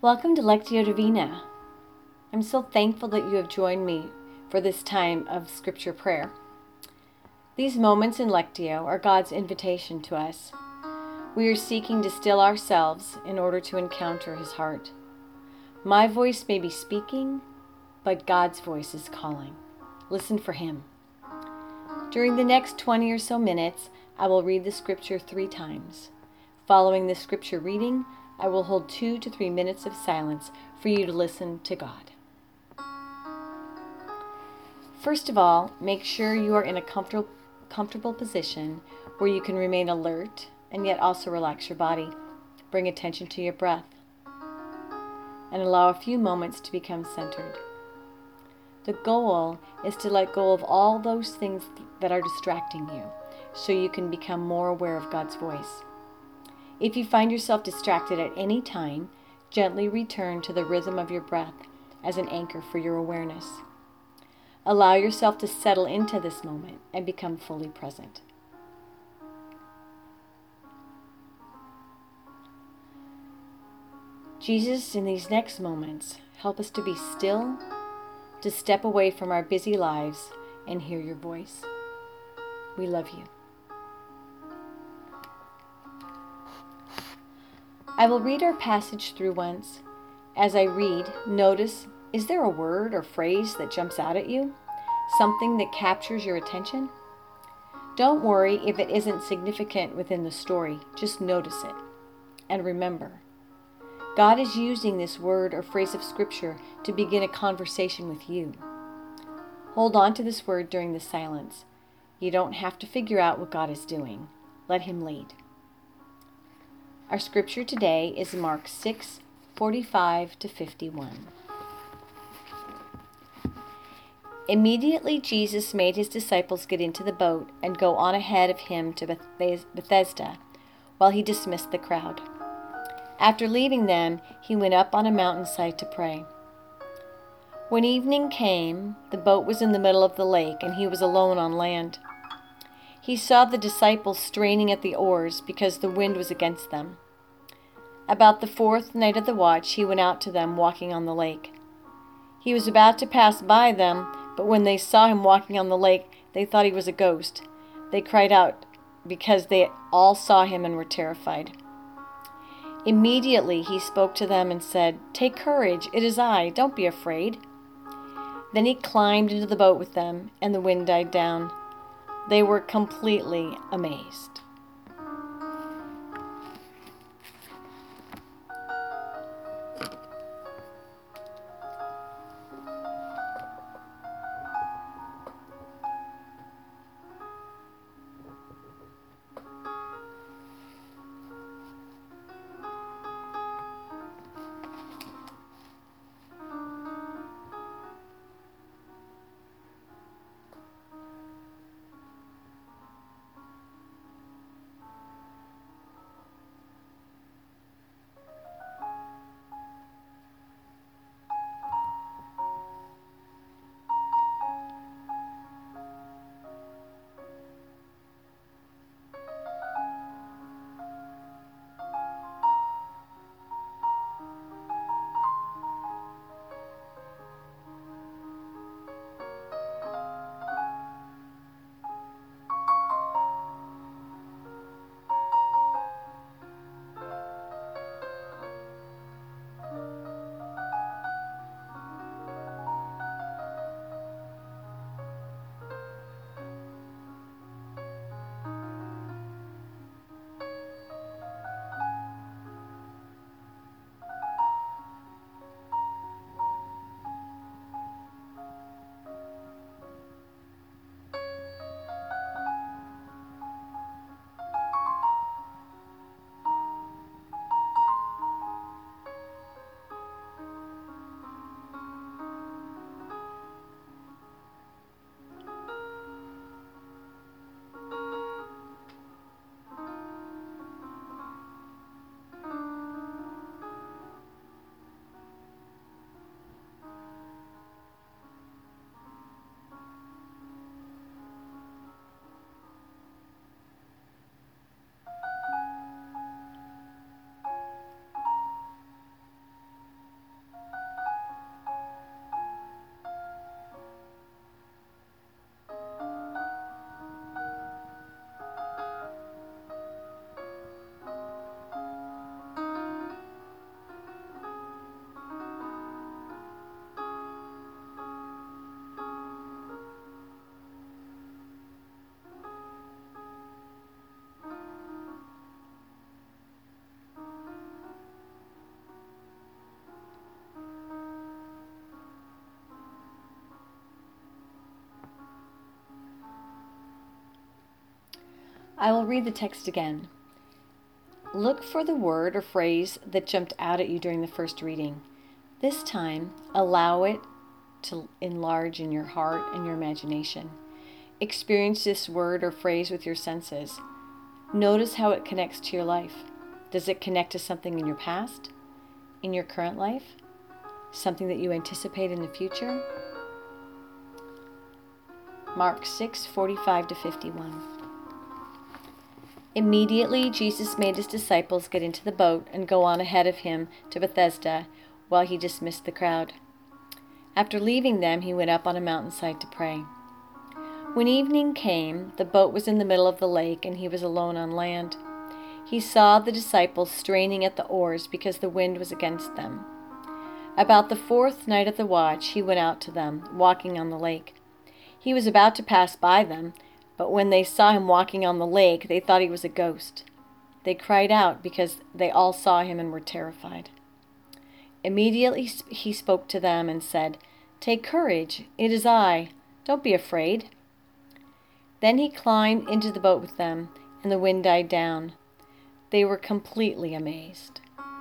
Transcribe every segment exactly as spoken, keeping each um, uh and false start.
Welcome to Lectio Divina. I'm so thankful that you have joined me for this time of scripture prayer. These moments in Lectio are God's invitation to us. We are seeking to still ourselves in order to encounter His heart. My voice may be speaking, but God's voice is calling. Listen for Him. During the next twenty or so minutes, I will read the scripture three times. Following the scripture reading, I will hold two to three minutes of silence for you to listen to God. First of all, make sure you are in a comfortable, comfortable position where you can remain alert and yet also relax your body. Bring attention to your breath and allow a few moments to become centered. The goal is to let go of all those things that are distracting you so you can become more aware of God's voice. If you find yourself distracted at any time, gently return to the rhythm of your breath as an anchor for your awareness. Allow yourself to settle into this moment and become fully present. Jesus, in these next moments, help us to be still, to step away from our busy lives and hear your voice. We love you. I will read our passage through once. As I read, notice, is there a word or phrase that jumps out at you? Something that captures your attention? Don't worry if it isn't significant within the story. Just notice it. And remember, God is using this word or phrase of Scripture to begin a conversation with you. Hold on to this word during the silence. You don't have to figure out what God is doing. Let Him lead. Our scripture today is Mark six, forty-five to fifty-one. Immediately Jesus made His disciples get into the boat and go on ahead of Him to Bethesda, while He dismissed the crowd. After leaving them, He went up on a mountainside to pray. When evening came, the boat was in the middle of the lake, and He was alone on land. He saw the disciples straining at the oars because the wind was against them. About the fourth night of the watch, He went out to them walking on the lake. He was about to pass by them, but when they saw Him walking on the lake, they thought He was a ghost. They cried out because they all saw Him and were terrified. Immediately He spoke to them and said, "Take courage, it is I, don't be afraid." Then He climbed into the boat with them, and the wind died down. They were completely amazed. I will read the text again. Look for the word or phrase that jumped out at you during the first reading. This time, allow it to enlarge in your heart and your imagination. Experience this word or phrase with your senses. Notice how it connects to your life. Does it connect to something in your past, in your current life, something that you anticipate in the future? Mark six, forty-five to fifty-one. Immediately, Jesus made his disciples get into the boat and go on ahead of him to Bethesda while he dismissed the crowd. After leaving them, he went up on a mountainside to pray. When evening came, the boat was in the middle of the lake and he was alone on land. He saw the disciples straining at the oars because the wind was against them. About the fourth night of the watch, he went out to them, walking on the lake. He was about to pass by them, but when they saw him walking on the lake, they thought he was a ghost. They cried out because they all saw him and were terrified. Immediately he spoke to them and said, "Take courage, it is I. Don't be afraid." Then he climbed into the boat with them, and the wind died down. They were completely amazed.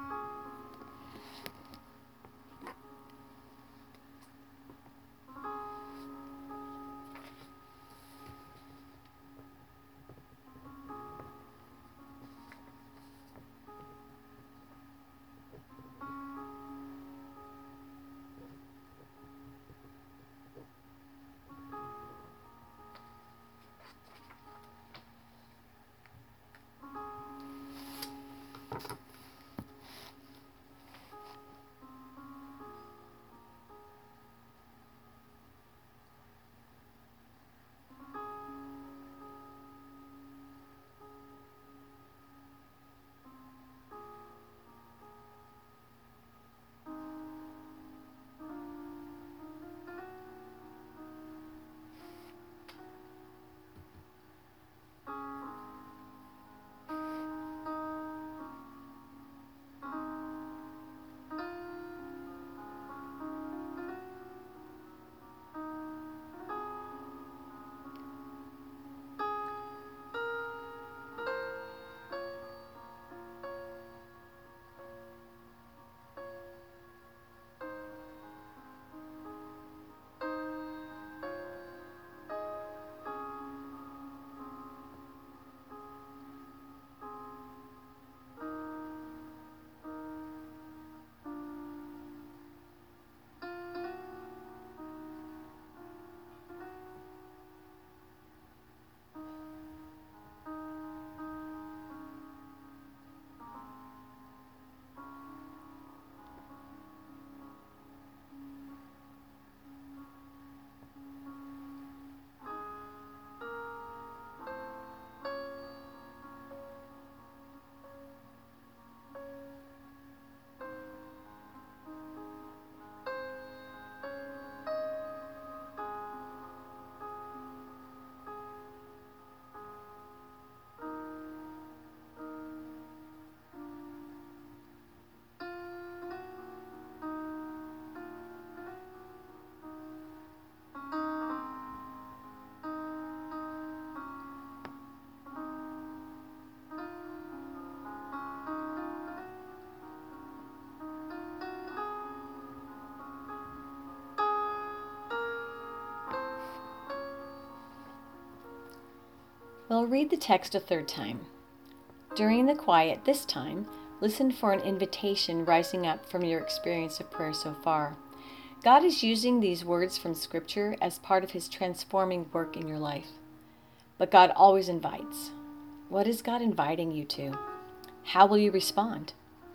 We'll read the text a third time. During the quiet this time, listen for an invitation rising up from your experience of prayer so far. God is using these words from Scripture as part of his transforming work in your life. But God always invites. What is God inviting you to? How will you respond?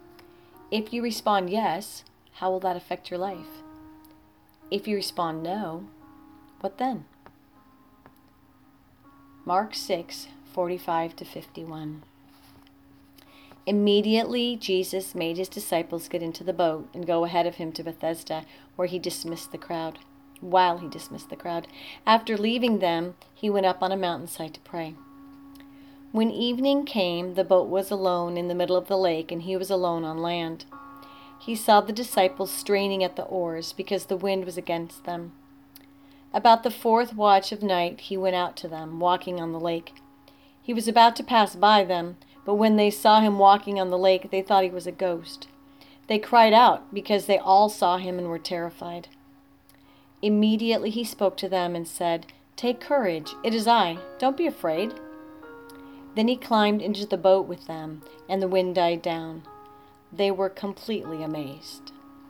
If you respond yes, how will that affect your life? If you respond no, what then? Mark six, forty-five to fifty-one. Immediately Jesus made his disciples get into the boat and go ahead of him to Bethesda, where he dismissed the crowd. While he dismissed the crowd. After leaving them, he went up on a mountainside to pray. When evening came, the boat was alone in the middle of the lake, and he was alone on land. He saw the disciples straining at the oars because the wind was against them. About the fourth watch of night, he went out to them, walking on the lake. He was about to pass by them, but when they saw him walking on the lake, they thought he was a ghost. They cried out because they all saw him and were terrified. Immediately he spoke to them and said, "Take courage, it is I. Don't be afraid." Then he climbed into the boat with them, and the wind died down. They were completely amazed.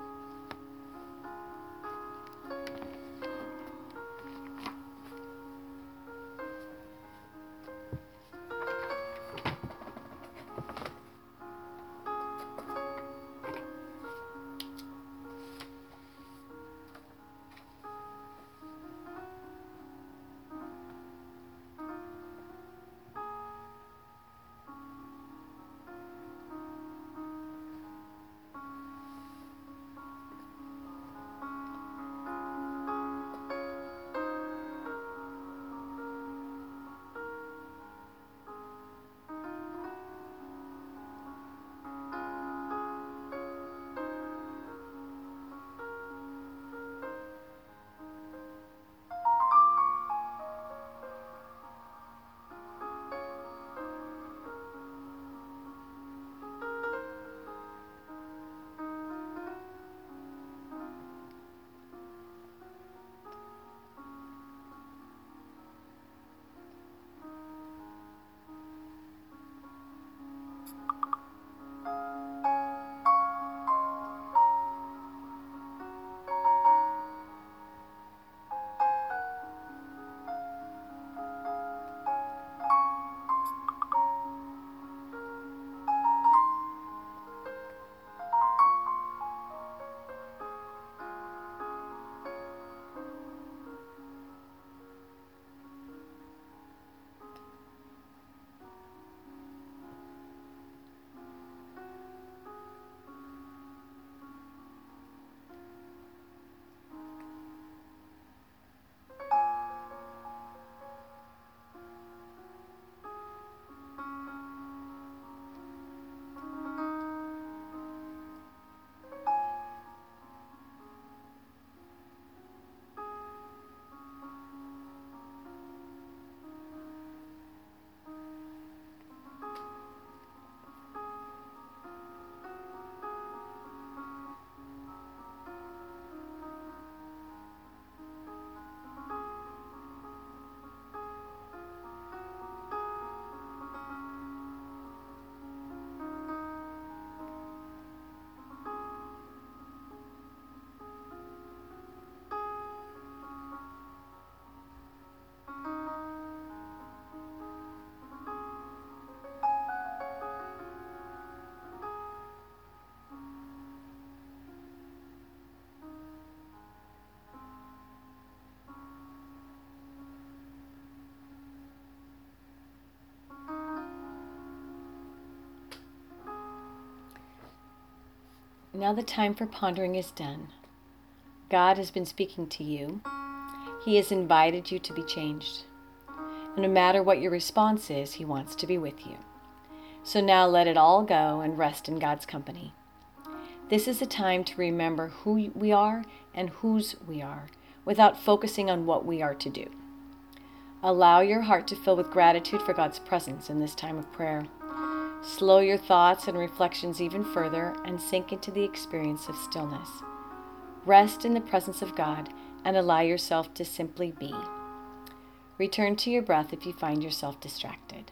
Now the time for pondering is done. God has been speaking to you. He has invited you to be changed. And no matter what your response is, He wants to be with you. So now let it all go and rest in God's company. This is a time to remember who we are and whose we are, without focusing on what we are to do. Allow your heart to fill with gratitude for God's presence in this time of prayer. Slow your thoughts and reflections even further and sink into the experience of stillness. Rest in the presence of God and allow yourself to simply be. Return to your breath if you find yourself distracted.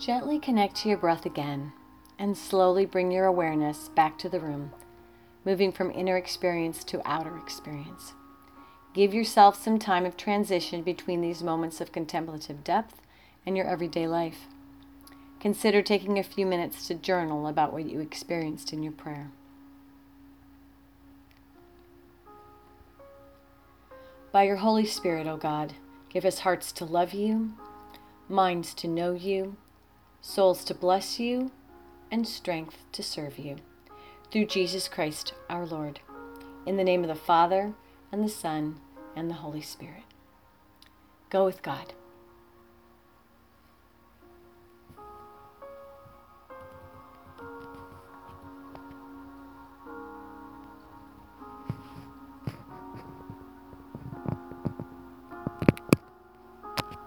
Gently connect to your breath again and slowly bring your awareness back to the room, moving from inner experience to outer experience. Give yourself some time of transition between these moments of contemplative depth and your everyday life. Consider taking a few minutes to journal about what you experienced in your prayer. By your Holy Spirit, O God, give us hearts to love you, minds to know you, souls to bless you, and strength to serve you. Through Jesus Christ, our Lord. In the name of the Father, and the Son, and the Holy Spirit. Go with God.